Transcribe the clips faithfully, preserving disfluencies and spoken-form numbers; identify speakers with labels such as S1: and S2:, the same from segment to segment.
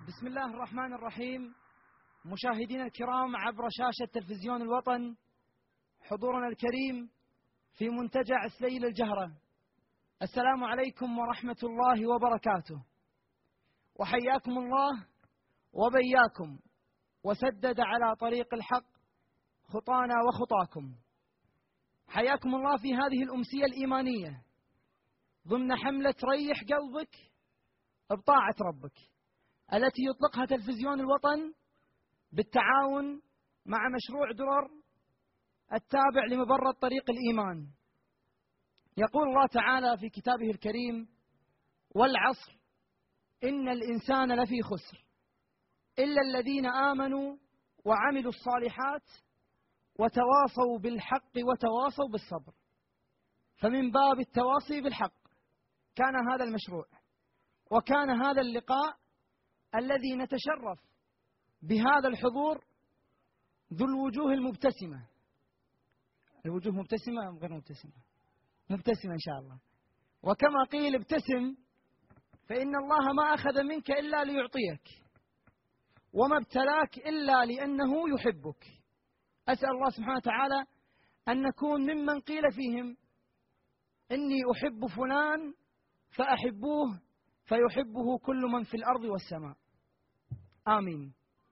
S1: بسم الله الرحمن الرحيم. مشاهدينا الكرام عبر شاشة تلفزيون الوطن، حضورنا الكريم في منتجع سليل الجهرة، السلام عليكم ورحمة الله وبركاته، وحياكم الله وبياكم وسدد على طريق الحق خطانا وخطاكم. حياكم الله في هذه الأمسية الإيمانية ضمن حملة ريح قلبك بطاعة ربك التي يطلقها تلفزيون الوطن بالتعاون مع مشروع درر التابع لمبرة طريق الإيمان. يقول الله تعالى في كتابه الكريم: والعصر إن الإنسان لفي خسر إلا الذين آمنوا وعملوا الصالحات وتواصوا بالحق وتواصوا بالصبر. فمن باب التواصي بالحق كان هذا المشروع، وكان هذا اللقاء الذي نتشرف بهذا الحضور ذو الوجوه المبتسمة. الوجوه مبتسمة أم غير مبتسمة؟ مبتسمة إن شاء الله. وكما قيل ابتسم فإن الله ما أخذ منك إلا ليعطيك، وما ابتلاك إلا لأنه يحبك. أسأل الله سبحانه وتعالى أن نكون ممن قيل فيهم إني أحب فلان فأحبوه فيحبه كل من في الأرض والسماء، آمين.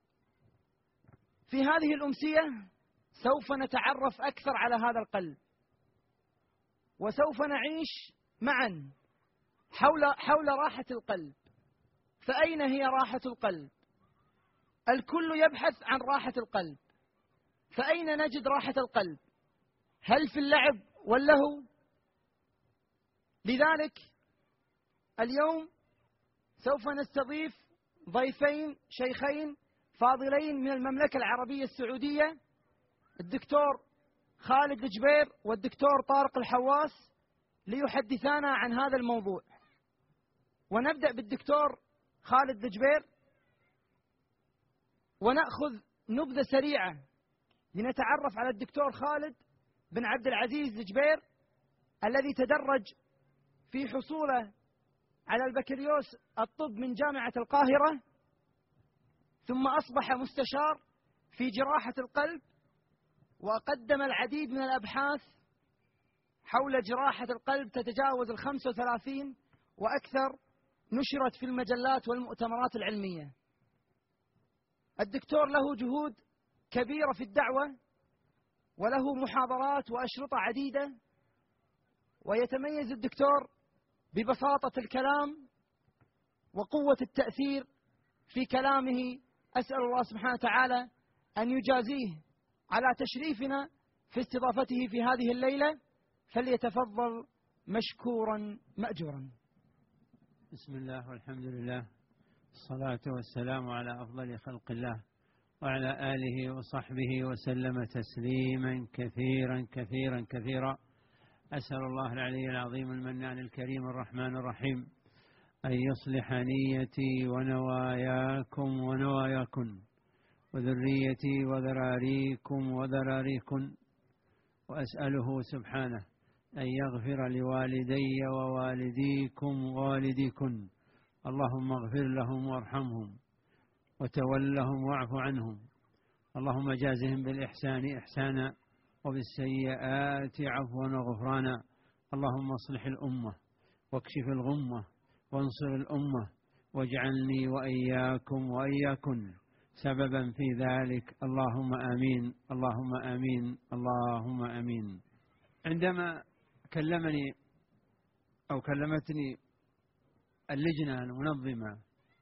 S1: في هذه الأمسية سوف نتعرف أكثر على هذا القلب، وسوف نعيش معا حول حول راحة القلب. فأين هي راحة القلب؟ الكل يبحث عن راحة القلب، فأين نجد راحة القلب؟ هل في اللعب واللهو؟ لذلك اليوم سوف نستضيف ضيفين شيخين فاضلين من المملكة العربية السعودية، الدكتور خالد الجبير والدكتور طارق الحواس، ليحدثانا عن هذا الموضوع. ونبدأ بالدكتور خالد الجبير ونأخذ نبذة سريعة لنتعرف على الدكتور خالد بن عبد العزيز الجبير الذي تدرج في حصوله على البكالوريوس الطب من جامعة القاهرة، ثم أصبح مستشار في جراحة القلب، وقدم العديد من الأبحاث حول جراحة القلب تتجاوز الخمسة وثلاثين وأكثر، نشرت في المجلات والمؤتمرات العلمية. الدكتور له جهود كبيرة في الدعوة، وله محاضرات وأشرطة عديدة، ويتميز الدكتور ببساطة الكلام وقوة التأثير في كلامه. أسأل الله سبحانه وتعالى أن يجازيه على تشريفنا في استضافته في هذه الليلة، فليتفضل مشكورا مأجورا.
S2: بسم الله والحمد لله، الصلاة والسلام على أفضل خلق الله وعلى آله وصحبه وسلم تسليما كثيرا كثيرا كثيرا. أسأل الله العلي العظيم المنان الكريم الرحمن الرحيم أن يصلح نيتي ونواياكم ونواياكن وذريتي وذراريكم وذراريكن، وأسأله سبحانه أن يغفر لوالدي ووالديكم ووالديكن. اللهم اغفر لهم وارحمهم وتولهم واعف عنهم. اللهم جازهم بالإحسان إحسانا وبالسيئات عفوا وغفرانا. اللهم اصلح الأمة واكشف الغمة وانصر الأمة، واجعلني وإياكم وإياكن سببا في ذلك، اللهم آمين اللهم آمين اللهم آمين. عندما كلمني أو كلمتني اللجنة المنظمة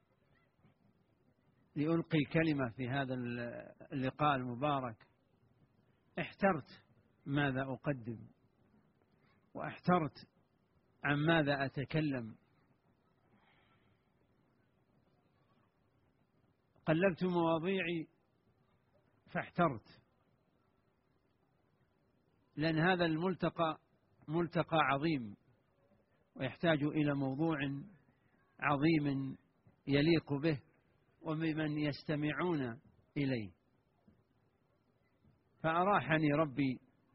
S2: لألقي كلمة في هذا اللقاء المبارك، احترت ماذا أقدم، واحترت عن ماذا أتكلم. قلبت مواضيعي فاحترت، لأن هذا الملتقى ملتقى عظيم، ويحتاج إلى موضوع عظيم يليق به وممن يستمعون إليه. فأراحني ربي،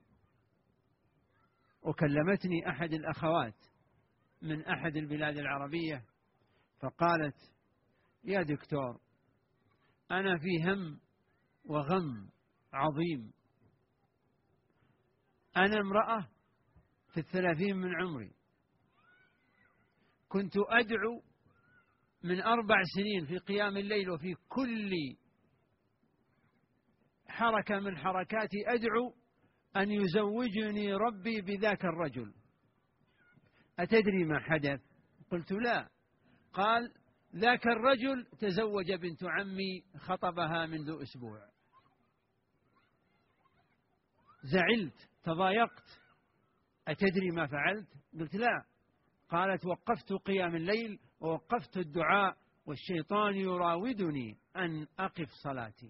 S2: وكلمتني أحد الأخوات من أحد البلاد العربية فقالت: يا دكتور، أنا في هم وغم عظيم. أنا امرأة في الثلاثين من عمري، كنت أدعو من أربع سنين في قيام الليل، وفي كل حركة من حركاتي أدعو أن يزوجني ربي بذاك الرجل. أتدري ما حدث؟ قلت لا. قال ذاك الرجل تزوج بنت عمي، خطبها منذ أسبوع. زعلت، تضايقت. أتدري ما فعلت؟ قلت لا. قالت وقفت قيام الليل ووقفت الدعاء والشيطان يراودني أن أقف صلاتي.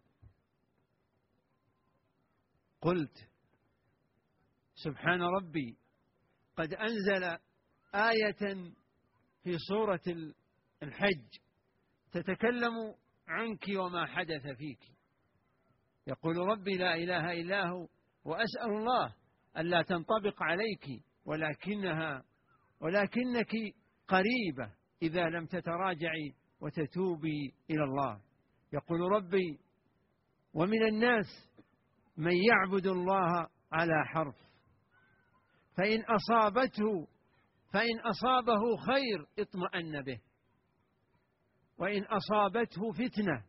S2: قلت سبحان ربي، قد أنزل آية في سورة الحج تتكلم عنك وما حدث فيك. يقول ربي لا إله إلا هو، وأسأل الله ألا تنطبق عليك، ولكنها ولكنك قريبة إذا لم تتراجعي وتتوبي إلى الله. يقول ربي ومن الناس من يعبد الله على حرف، فإن أصابته فإن أصابه خير اطمأن به، وإن أصابته فتنة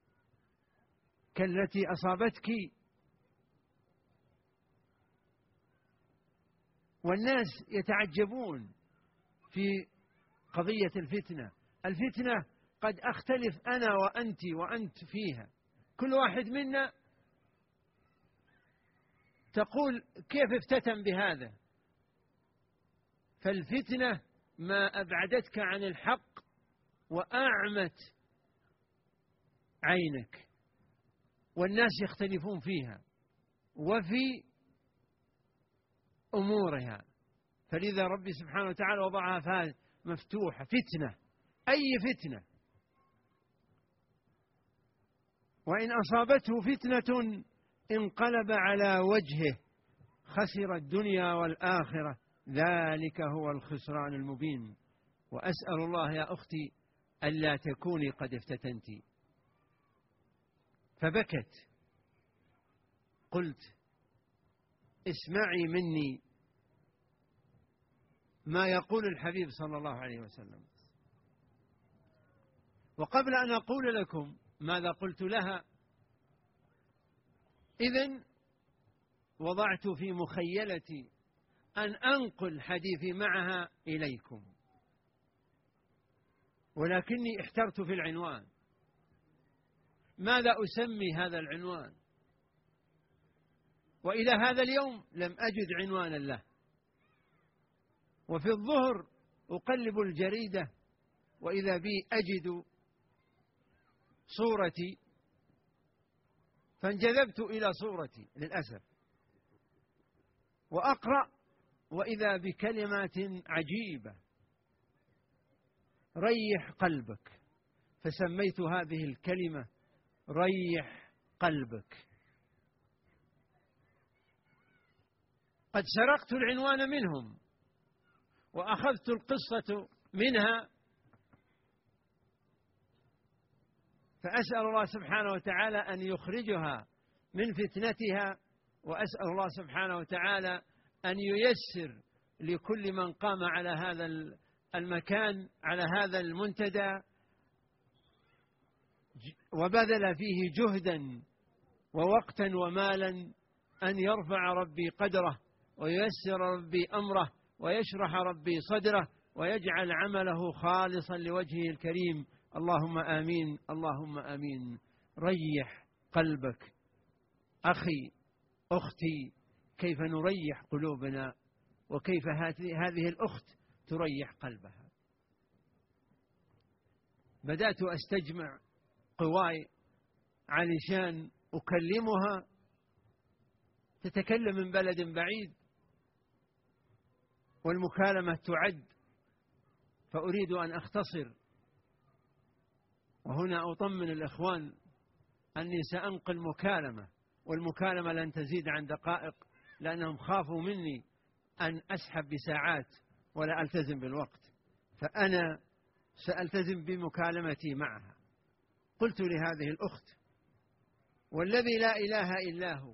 S2: كالتي أصابتك. والناس يتعجبون في قضية الفتنة. الفتنة قد أختلف أنا وأنت وأنت فيها، كل واحد منا تقول كيف افتتن بهذا. فالفتنة ما أبعدتك عن الحق وأعمت عينك، والناس يختلفون فيها وفي أمورها. فلذا ربي سبحانه وتعالى وضعها مفتوحة، فتنة، أي فتنة. وإن أصابته فتنة انقلب على وجهه خسر الدنيا والآخرة، ذلك هو الخسران المبين. وأسأل الله يا أختي ألا تكوني قد افتتنت. فبكت. قلت اسمعي مني ما يقول الحبيب صلى الله عليه وسلم. وقبل أن أقول لكم ماذا قلت لها، إذن وضعت في مخيلتي أن أنقل حديثي معها إليكم، ولكني احترت في العنوان. ماذا أسمي هذا العنوان؟ وإلى هذا اليوم لم أجد عنوانا له. وفي الظهر أقلب الجريدة وإذا بي أجد صورتي، فانجذبت إلى صورتي للأسف، وأقرأ وإذا بكلمات عجيبة: ريح قلبك. فسميت هذه الكلمة ريح قلبك. قد سرقت العنوان منهم وأخذت القصة منها، فأسأل الله سبحانه وتعالى أن يخرجها من فتنتها، وأسأل الله سبحانه وتعالى أن ييسر لكل من قام على هذا المكان، على هذا المنتدى، وبذل فيه جهدا ووقتا ومالا، أن يرفع ربي قدره وييسر ربي أمره ويشرح ربي صدره ويجعل عمله خالصا لوجهه الكريم. اللهم آمين، اللهم آمين. ريح قلبك. أخي، أختي، كيف نريح قلوبنا وكيف هذه الأخت تريح قلبها. بدأت أستجمع قواي علشان أكلمها. تتكلم من بلد بعيد والمكالمة تعد، فأريد أن أختصر. وهنا أطمن الإخوان أني سأنقل مكالمة، والمكالمة لن تزيد عن دقائق، لأنهم خافوا مني أن أسحب بساعات ولا ألتزم بالوقت، فأنا سألتزم بمكالمتي معها. قلت لهذه الأخت والذي لا إله إلا هو،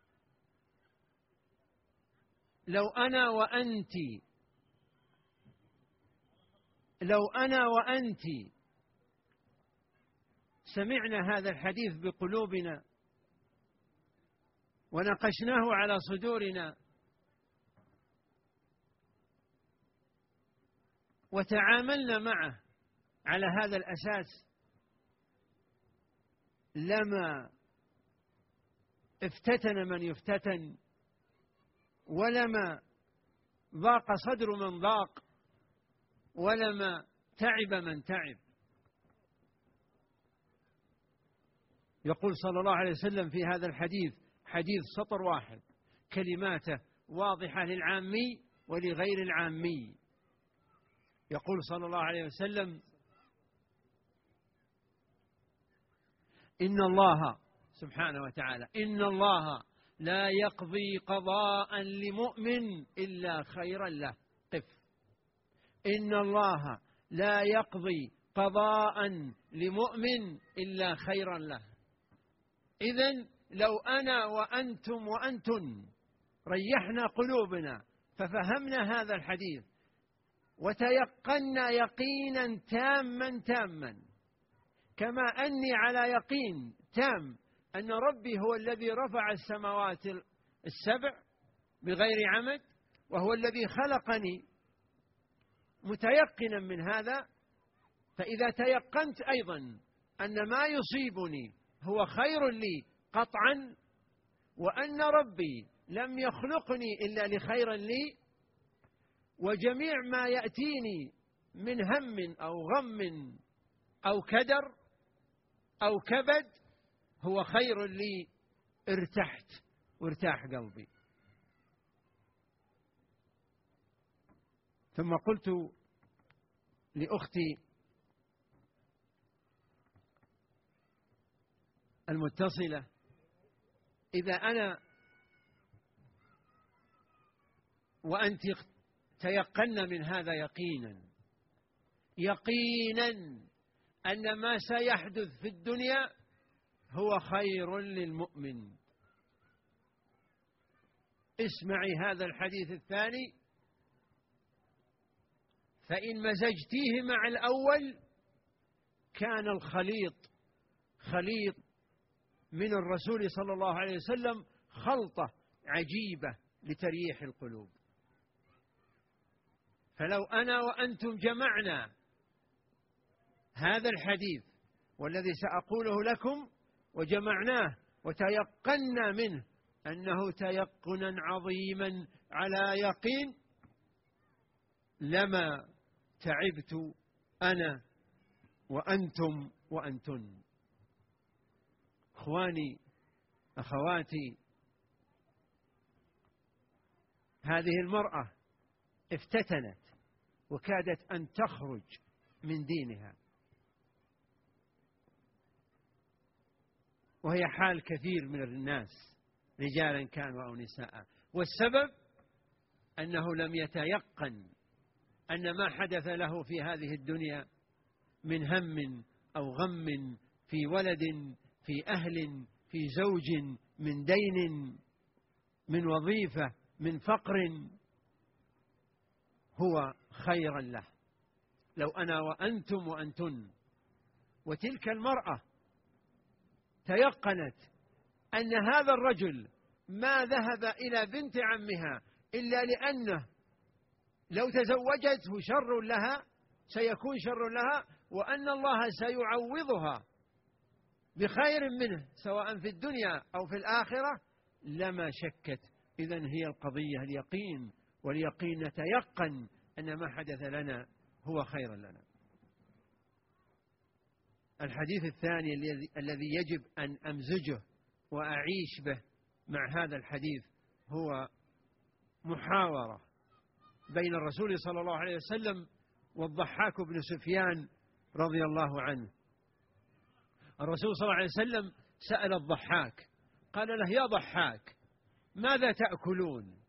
S2: لو أنا وأنت لو أنا وأنت سمعنا هذا الحديث بقلوبنا ونقشناه على صدورنا وتعاملنا معه على هذا الأساس، لما افتتن من يفتتن، ولما ضاق صدر من ضاق، ولما تعب من تعب. يقول صلى الله عليه وسلم في هذا الحديث، حديث سطر واحد، كلماته واضحة للعامي ولغير العامي. يقول صلى الله عليه وسلم: إن الله سبحانه وتعالى إن الله لا يقضي قضاء لمؤمن إلا خيرا له. قف. إن الله لا يقضي قضاء لمؤمن إلا خيرا له. إذن لو أنا وأنتم وأنتن ريحنا قلوبنا ففهمنا هذا الحديث وتيقنا يقينا تاما تاما، كما أني على يقين تام أن ربي هو الذي رفع السماوات السبع بغير عمد، وهو الذي خلقني، متيقنا من هذا، فإذا تيقنت أيضا أن ما يصيبني هو خير لي قطعا، وأن ربي لم يخلقني إلا لخير لي، وجميع ما يأتيني من هم أو غم أو كدر أو كبد هو خير لي، ارتحت وارتاح قلبي. ثم قلت لأختي المتصلة: إذا أنا وأنت تيقنا من هذا يقينا يقينا أن ما سيحدث في الدنيا هو خير للمؤمن، اسمعي هذا الحديث الثاني: فإن مزجتيه مع الأول كان الخليط خليط من الرسول صلى الله عليه وسلم خلطة عجيبة لتريح القلوب. فلو أنا وأنتم جمعنا هذا الحديث والذي سأقوله لكم وجمعناه وتيقنا منه أنه تيقنا عظيما على يقين، لما تعبت أنا وأنتم وأنتن. إخواني أخواتي، هذه المرأة افتتنت وكادت أن تخرج من دينها، وهي حال كثير من الناس رجالا كانوا أو نساء، والسبب أنه لم يتيقن أن ما حدث له في هذه الدنيا من هم أو غم، في ولد، في أهل، في زوج، من دين، من وظيفة، من فقر، هو خيرا له. لو أنا وأنتم وأنتن. وتلك المرأة تيقنت أن هذا الرجل ما ذهب إلى بنت عمها إلا لأنه لو تزوجته شر لها سيكون شر لها، وأن الله سيعوضها بخير منه سواء في الدنيا أو في الآخرة، لما شكت. إذن هي القضية اليقين، واليقين نتيقن أن ما حدث لنا هو خير لنا. الحديث الثاني الذي يجب أن أمزجه وأعيش به مع هذا الحديث هو محاورة بين الرسول صلى الله عليه وسلم والضحاك بن سفيان رضي الله عنه. الرسول صلى الله عليه وسلم سأل الضحاك، قال له: يا ضحاك، ماذا تأكلون؟